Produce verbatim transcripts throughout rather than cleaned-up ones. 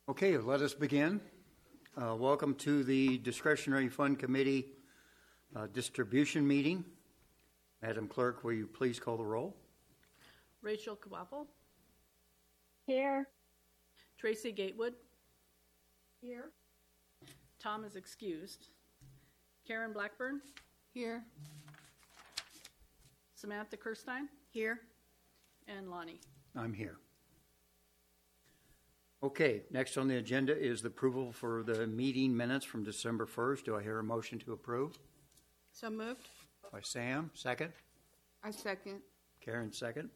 Okay, let us begin. Uh, welcome to the Discretionary Fund Committee uh, distribution meeting. Madam Clerk, will you please call the roll? Rachel Kawapel. Here. Tracy Gatewood. Here. Tom is excused. Karen Blackburn. Here. Samantha Kirstein. Here. And Lonnie. I'm here. Okay, next on the agenda is the approval for the meeting minutes from December first. Do I hear a motion to approve? So moved. By Sam, second. I second. Karen, second.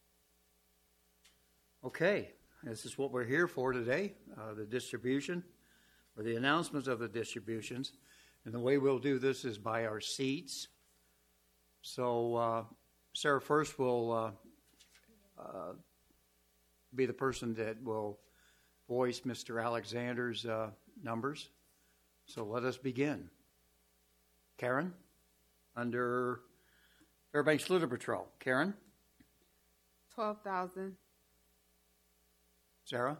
Okay, this is what we're here for today, uh, the distribution, or the announcements of the distributions. And the way we'll do this is by our seats. So uh, Sarah first will uh, uh, be the person that will voice Mister Alexander's uh, numbers. So let us begin. Karen, under Fairbanks Litter Patrol. Karen? Twelve thousand. Sarah?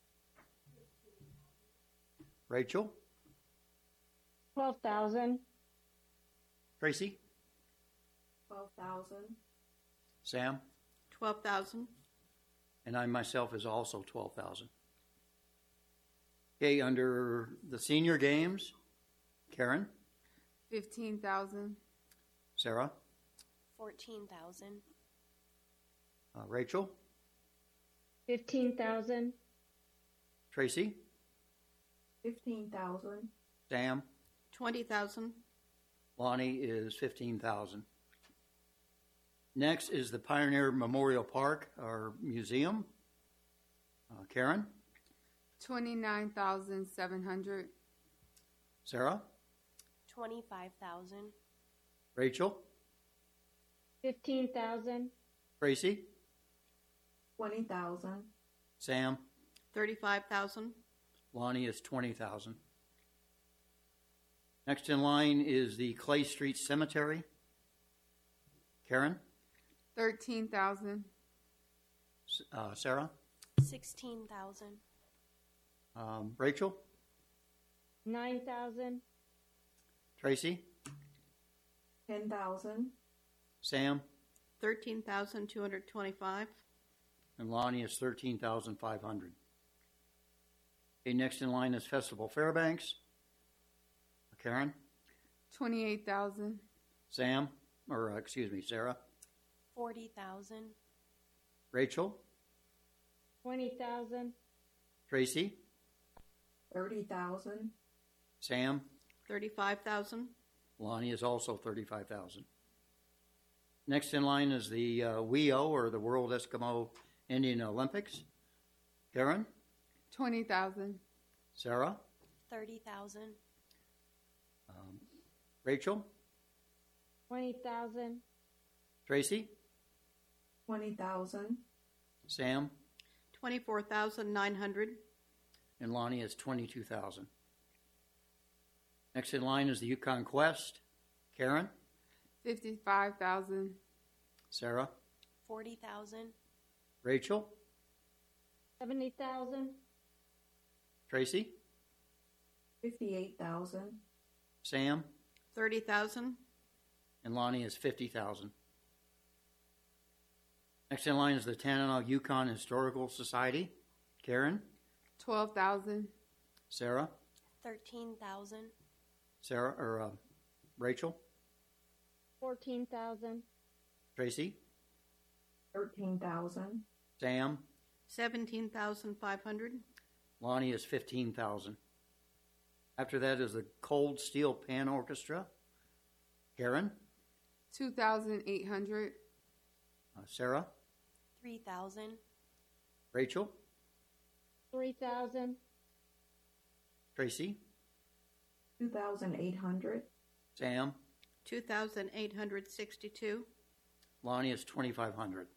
Rachel? Twelve thousand. Tracy? Twelve thousand. Sam? Twelve thousand. And I myself is also twelve thousand. Okay, under the senior games, Karen? Fifteen thousand. Sarah? Fourteen thousand. Uh, Rachel? Fifteen thousand. Tracy? Fifteen thousand. Sam? Twenty thousand. Lonnie is fifteen thousand. Next is the Pioneer Memorial Park, our museum. Uh, Karen? Twenty-nine thousand seven hundred. Sarah? Twenty-five thousand. Rachel? Fifteen thousand. Tracy? Twenty thousand. Sam? Thirty-five thousand. Lonnie is twenty thousand. Next in line is the Clay Street Cemetery. Karen? Thirteen thousand. Uh, Sarah? Sixteen thousand. Um, Rachel? Nine thousand. Tracy? Ten thousand. Sam? Thirteen thousand two hundred twenty-five. And Lonnie is thirteen thousand five hundred. Okay, next in line is Festival Fairbanks. Karen? Twenty-eight thousand. Sam? Or, uh, excuse me, Sarah? Forty thousand. Rachel? Twenty thousand. Tracy? Thirty thousand. Sam? Thirty-five thousand. Lonnie is also thirty-five thousand. Next in line is the uh, W E O, or the World Eskimo Indian Olympics. Karen? Twenty thousand. Sarah? Thirty thousand. Um, Rachel? Twenty thousand. Tracy? Twenty thousand. Sam? Twenty-four thousand nine hundred. And Lonnie is twenty-two thousand. Next in line is the Yukon Quest. Karen? Fifty-five thousand. Sarah? Forty thousand. Rachel? Seventy thousand. Tracy? Fifty-eight thousand. Sam? Thirty thousand. And Lonnie is fifty thousand. Next in line is the Tanana Yukon Historical Society. Karen? Twelve thousand. Sarah? Thirteen thousand. Sarah, or uh, Rachel? Fourteen thousand. Tracy? Thirteen thousand. Sam? Seventeen thousand five hundred. Lonnie is fifteen thousand. After that is the Cold Steel Pan Orchestra. Karen? Two thousand eight hundred. Uh, Sarah? Three thousand. Rachel? Three thousand. Tracy? Two thousand eight hundred. Sam? Two thousand eight hundred sixty-two. Lonnie is twenty-five hundred.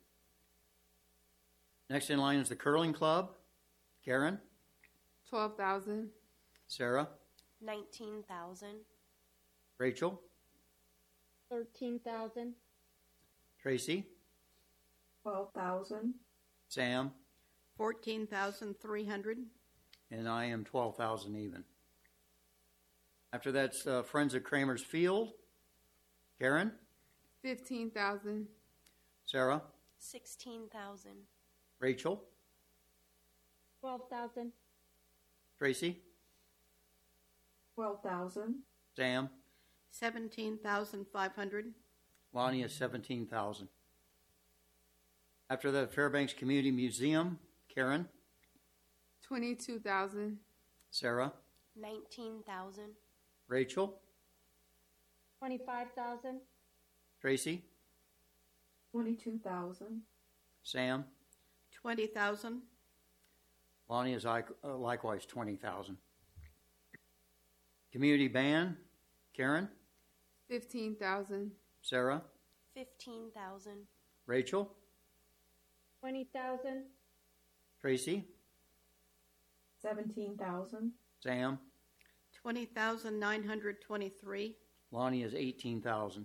Next in line is the Curling Club. Karen? Twelve thousand. Sarah? Nineteen thousand. Rachel? Thirteen thousand. Tracy? Twelve thousand. Sam? Fourteen thousand three hundred. and I am twelve thousand even. After that's uh, Friends of Kramer's Field. Karen? Fifteen thousand. Sarah? Sixteen thousand. Rachel? Twelve thousand. Tracy? Twelve thousand. Sam? seventeen thousand five hundred. Lonnie is seventeen thousand. After that, Fairbanks Community Museum. Karen? Twenty-two thousand. Sarah? Nineteen thousand. Rachel? Twenty-five thousand. Tracy? Twenty-two thousand. Sam? twenty thousand. Lonnie is like- uh, likewise twenty thousand. Community Band. Karen? Fifteen thousand. Sarah? Fifteen thousand. Rachel? Twenty thousand. Tracy? Seventeen thousand. Sam? twenty thousand nine hundred twenty-three. Lonnie is eighteen thousand.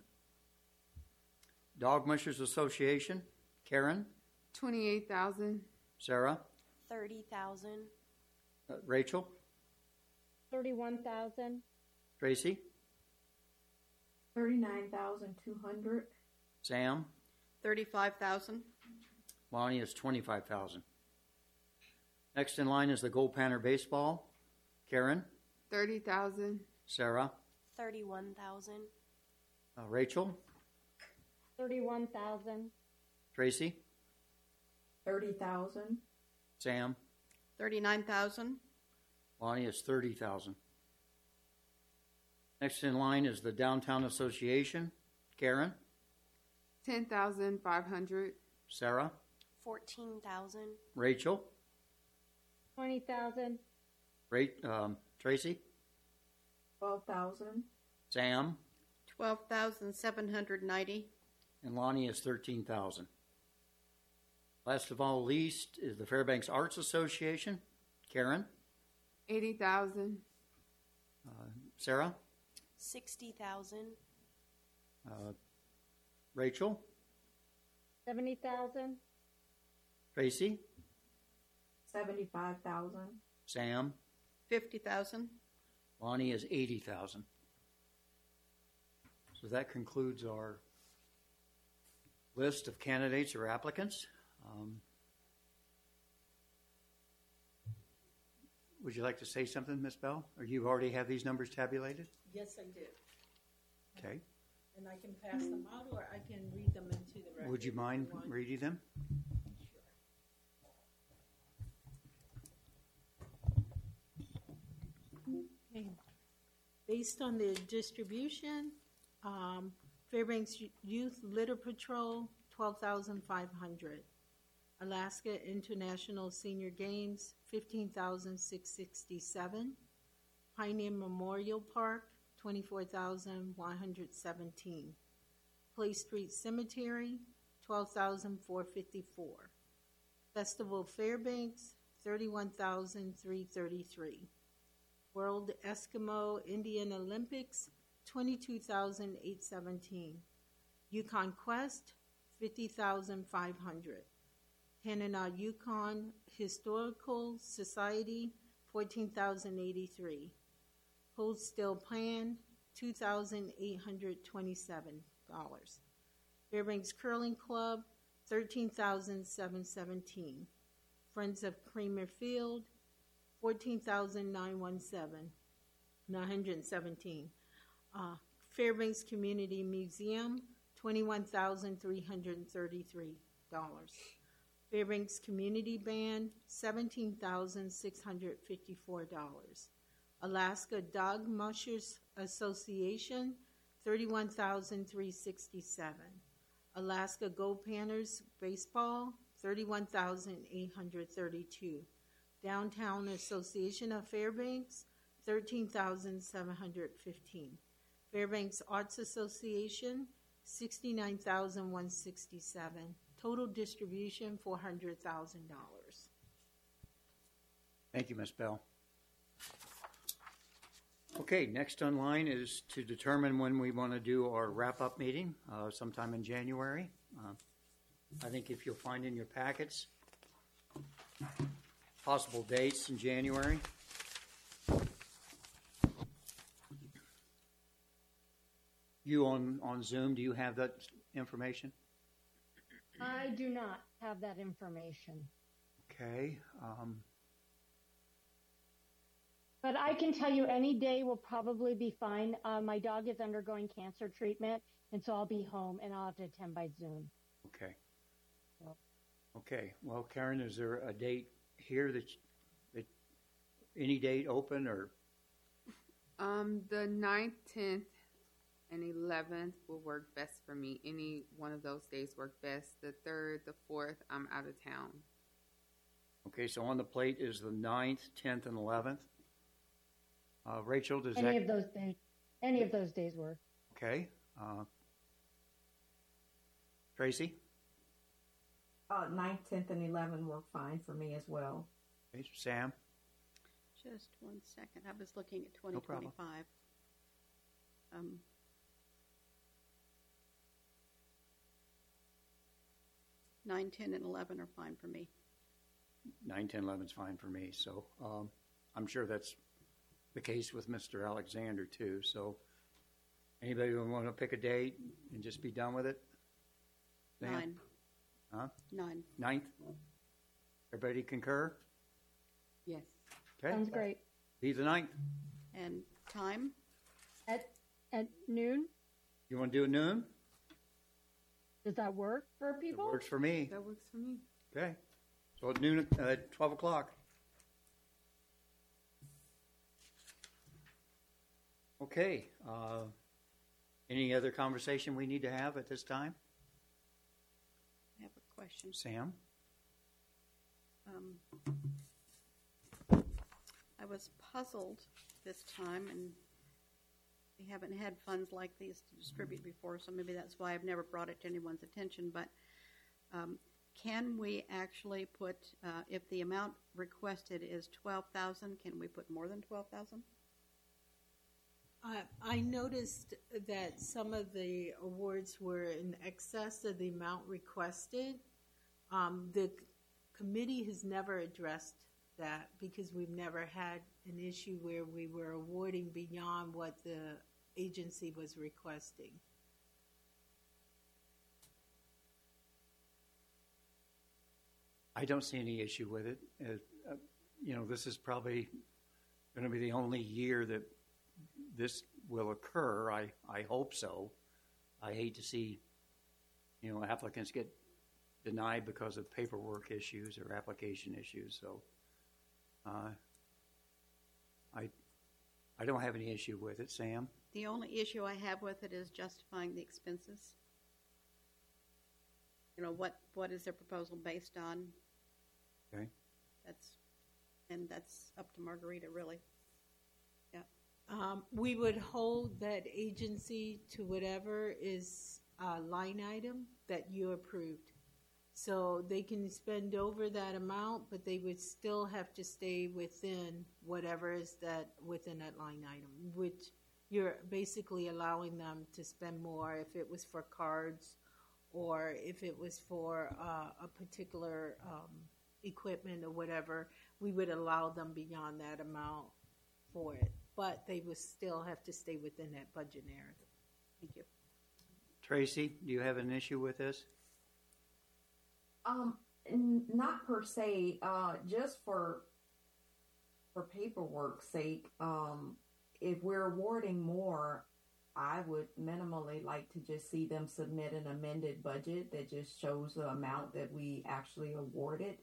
Dog Mushers Association. Karen? Twenty-eight thousand. Sarah? Thirty thousand. Uh, Rachel? Thirty-one thousand. Tracy? Thirty-nine thousand two hundred. Sam? thirty-five thousand. Lonnie is twenty-five thousand. Next in line is the Gold Panther Baseball. Karen? Thirty thousand. Sarah? Thirty-one thousand. Uh, Rachel? Thirty-one thousand. Tracy? Thirty thousand. Sam? thirty-nine thousand. Lonnie is thirty thousand. Next in line is the Downtown Association. Karen? Ten thousand five hundred. Sarah? Fourteen thousand. Rachel? Twenty thousand. Ra- um, Tracy? Twelve thousand. Sam? twelve thousand seven hundred ninety. And Lonnie is thirteen thousand. Last of all least is the Fairbanks Arts Association. Karen? Eighty thousand. Uh, Sarah? Sixty thousand. Uh, Rachel? Seventy thousand. Tracy? Seventy-five thousand. Sam? fifty thousand. Lonnie is eighty thousand. So that concludes our list of candidates or applicants. Um, would you like to say something, Miz Bell? Or you already have these numbers tabulated? Yes, I did. Okay. And I can pass them out, or I can read them into the record. Would you if mind want. reading them? Okay. Based on the distribution, um, Fairbanks Youth Litter Patrol, twelve thousand five hundred. Alaska International Senior Games, fifteen thousand six hundred sixty-seven. Pioneer Memorial Park, twenty-four thousand one hundred seventeen. Clay Street Cemetery, twelve thousand four hundred fifty-four. Festival Fairbanks, thirty-one thousand three hundred thirty-three. World Eskimo Indian Olympics, twenty-two thousand eight hundred seventeen. Yukon Quest, fifty thousand five hundred. Tanana Yukon Historical Society, fourteen thousand eighty-three. Hold Still Plan, two thousand eight hundred twenty-seven dollars. Fairbanks Curling Club, thirteen thousand seven hundred seventeen. Friends of Kramer Field, fourteen thousand nine hundred seventeen. Uh, Fairbanks Community Museum, twenty-one thousand three hundred thirty-three dollars. Fairbanks Community Band, seventeen thousand six hundred fifty-four dollars. Alaska Dog Mushers Association, thirty-one thousand three hundred sixty-seven dollars. Alaska Gold Panthers Baseball, thirty-one thousand eight hundred thirty-two dollars. Downtown Association of Fairbanks, thirteen thousand seven hundred fifteen dollars. Fairbanks Arts Association, sixty-nine thousand one hundred sixty-seven dollars. Total distribution, four hundred thousand dollars. Thank you, Miz Bell. Okay, next on line is to determine when we want to do our wrap-up meeting, uh, sometime in January. Uh, I think if you'll find in your packets possible dates in January. You on, on Zoom, do you have that information? I do not have that information. Okay. Um, But I can tell you any day will probably be fine. Uh, my dog is undergoing cancer treatment, and so I'll be home and I'll have to attend by Zoom. okay. Yep. Okay. Well, Karen, is there a date here that, that any date open or? Um, the ninth, tenth, and eleventh will work best for me. Any one of those days work best. The third, the fourth, I'm out of town. Okay, so on the plate is the ninth, tenth, and eleventh. Uh, Rachel, does Any that? of those days, any of those days work. Okay. Uh, Tracy? Uh, ninth, tenth, and eleven work fine for me as well. Okay, Sam? Just one second. I was looking at twenty No problem. twenty-five. Um, nine, ten, and eleven are fine for me. nine, ten, eleven is fine for me. So um, I'm sure that's the case with Mister Alexander, too. So anybody want to pick a date and just be done with it? Sam? Nine. Huh? Nine. Ninth? Everybody concur? Yes. Okay. Sounds great. Be the ninth. And time? At at noon, You want to do it noon? does that work for It people? works for me. That works for me. Okay. So at noon, uh, at twelve o'clock. Okay. Uh, any other conversation we need to have at this time? I have a question. Sam? Um, I was puzzled this time, and we haven't had funds like these to distribute before, so maybe that's why I've never brought it to anyone's attention. But um, can we actually put, uh, if the amount requested is twelve thousand, can we put more than twelve thousand? I, I noticed that some of the awards were in excess of the amount requested. Um, the c- committee has never addressed that because we've never had an issue where we were awarding beyond what the agency was requesting. I don't see any issue with it. Uh, uh, you know, this is probably going to be the only year that this will occur. I, I hope so. I hate to see, you know, applicants get denied because of paperwork issues or application issues. So uh, I, I don't have any issue with it. Sam? The only issue I have with it is justifying the expenses. You know, what, what is their proposal based on? Okay. That's, and that's up to Margarita, really. Yeah. Um, we would hold that agency to whatever is a line item that you approved. So they can spend over that amount, but they would still have to stay within whatever is that within that line item, which you're basically allowing them to spend more if it was for cards or if it was for uh, a particular um, equipment or whatever. We would allow them beyond that amount for it, but they would still have to stay within that budget area. Thank you. Tracy, do you have an issue with this? Um, n- not per se. Uh, just for for paperwork's sake. Um, if we're awarding more, I would minimally like to just see them submit an amended budget that just shows the amount that we actually awarded.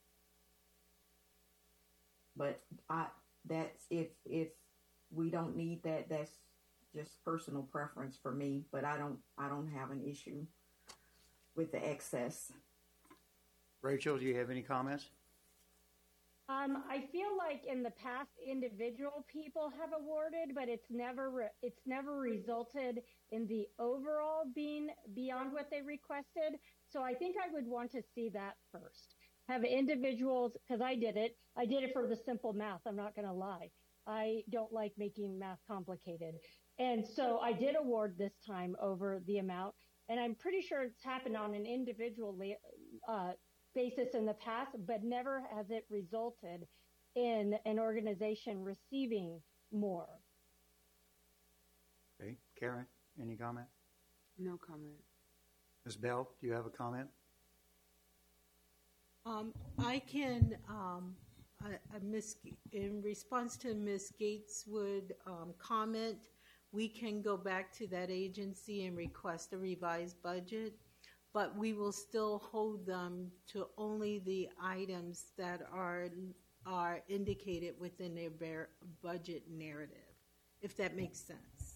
But I that's if if we don't need that, that's just personal preference for me. But I don't I don't have an issue with the excess. Rachel, do you have any comments? Um, I feel like in the past, individual people have awarded, but it's never re- it's never resulted in the overall being beyond what they requested. So I think I would want to see that first. Have individuals, because I did it. I did it for the simple math. I'm not going to lie. I don't like making math complicated, and so I did award this time over the amount. And I'm pretty sure it's happened on an individual uh, basis in the past, but never has it resulted in an organization receiving more. Okay, Karen, any comment? No comment. Miz Bell, do you have a comment? Um, I can, um, I, I miss, in response to Miz Gateswood um, comment, we can go back to that agency and request a revised budget, but we will still hold them to only the items that are are indicated within their bear budget narrative, if that makes sense.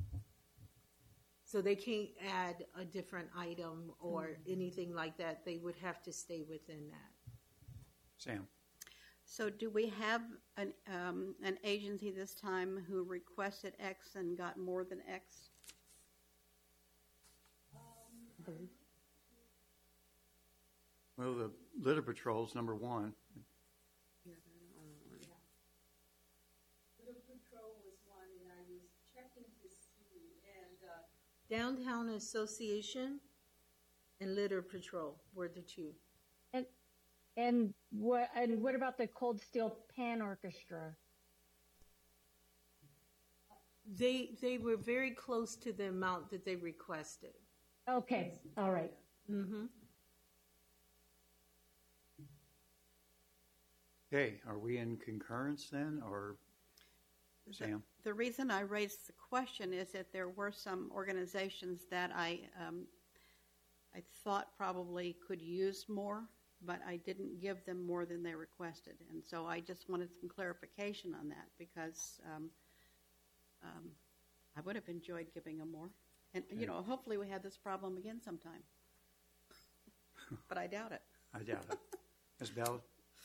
So they can't add a different item or anything like that. They would have to stay within that. Sam? So do we have an, um, an agency this time who requested X and got more than X? Well, the litter patrol's number one. Yeah, they're the only one. Litter Patrol was one, and I was checking to see, and uh, Downtown Association and Litter Patrol were the two. And and what and what about the Cold Steel Pan Orchestra? They they were very close to the amount that they requested. Okay, all right. Mm-hmm. Okay, are we in concurrence then, or Sam? The, the reason I raised the question is that there were some organizations that I um, I thought probably could use more, but I didn't give them more than they requested, and so I just wanted some clarification on that because um, um, I would have enjoyed giving them more, and you know, hopefully we have this problem again sometime, but I doubt it. I doubt it. Miz Bell?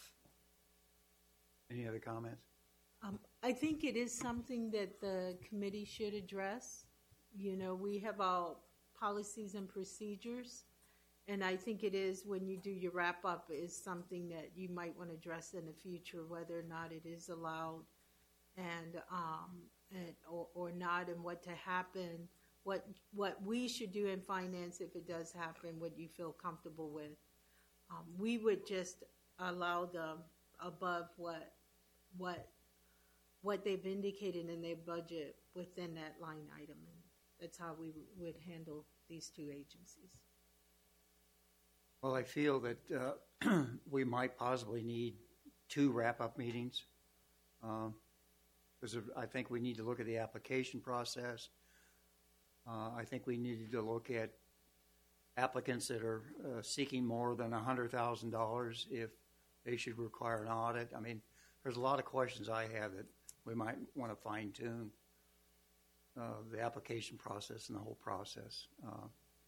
Any other comments? Um, I think it is something that the committee should address. You know, we have our policies and procedures, and I think it is when you do your wrap up is something that you might want to address in the future, whether or not it is allowed, and um, and or, or not, and what to happen, what what we should do in finance if it does happen, what you feel comfortable with. Um, we would just allow the above what what what they've indicated in their budget within that line item, and that's how we w- would handle these two agencies. Well, I feel that uh, we might possibly need two wrap-up meetings because um, I think we need to look at the application process. Uh, I think we need to look at applicants that are uh, seeking more than one hundred thousand dollars if they should require an audit. I mean, there's a lot of questions I have that we might want to fine-tune uh, the application process and the whole process. Uh,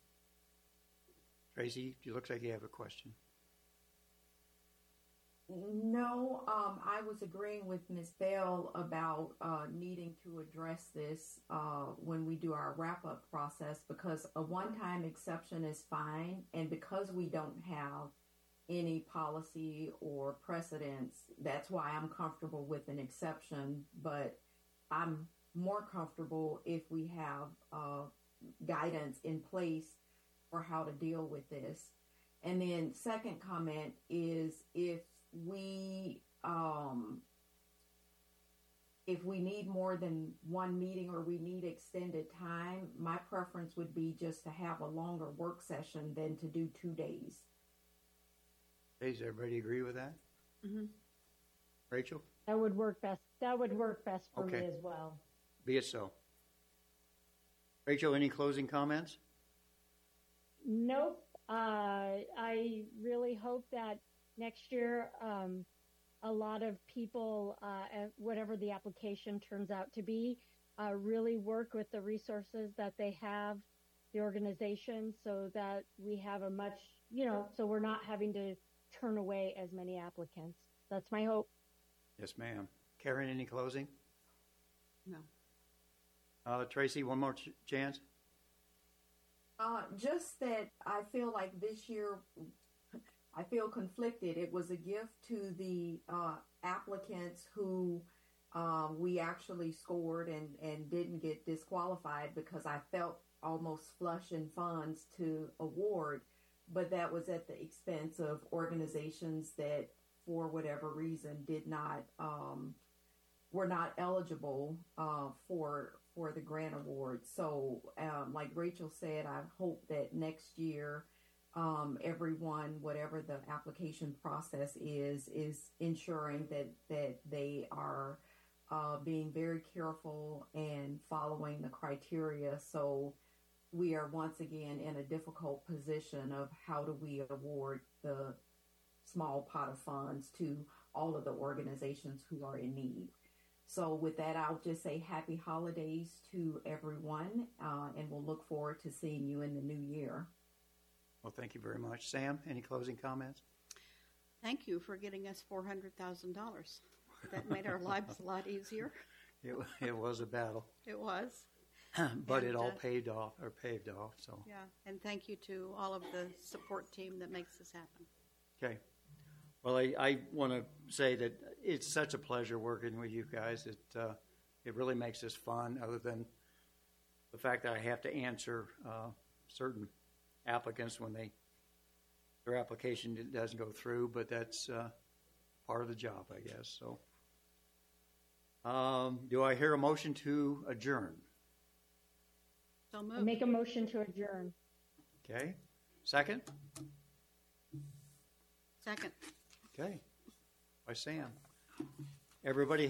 Tracy, it looks like you have a question. No, um, I was agreeing with Miz Bell about uh, needing to address this uh, when we do our wrap-up process because a one-time exception is fine, and because we don't have any policy or precedence, that's why I'm comfortable with an exception, but I'm more comfortable if we have uh, guidance in place for how to deal with this. And then second comment is if we um, if we need more than one meeting or we need extended time, my preference would be just to have a longer work session than to do two days. Does everybody agree with that? Mm-hmm. Rachel? That would work best. That would work best for Okay. me as well. Be it so. Rachel, any closing comments? Nope. Uh, I really hope that next year um, a lot of people, uh, whatever the application turns out to be, uh, really work with the resources that they have, the organization, so that we have a much, you know, so we're not having to turn away as many applicants. That's my hope. Yes, ma'am. Karen, any closing? No. Uh, Tracy, one more ch- chance? Uh, just that I feel like this year, I feel conflicted. It was a gift to the uh, applicants who uh, we actually scored and, and didn't get disqualified because I felt almost flush in funds to award. but that was at the expense of organizations that, for whatever reason, did not um, were not eligible uh, for for the grant award. So, um, like Rachel said, I hope that next year, um, everyone, whatever the application process is, is ensuring that that they are uh, being very careful and following the criteria. So we are once again in a difficult position of how do we award the small pot of funds to all of the organizations who are in need. So with that, I'll just say happy holidays to everyone, uh, and we'll look forward to seeing you in the new year. Well, thank you very much. Sam, any closing comments? Thank you for getting us four hundred thousand dollars. That made our lives a lot easier. It, it was a battle, It was. but And, it all uh, paid off, or paved off, so. Yeah, and thank you to all of the support team that makes this happen. Okay. Well, I, I want to say that it's such a pleasure working with you guys. It uh, it really makes this fun, other than the fact that I have to answer uh, certain applicants when they their application doesn't go through, but that's uh, part of the job, I guess. So, um, do I hear a motion to adjourn? So I moved. make a motion to adjourn. Okay. Second? Second. Okay. By Sam. Everybody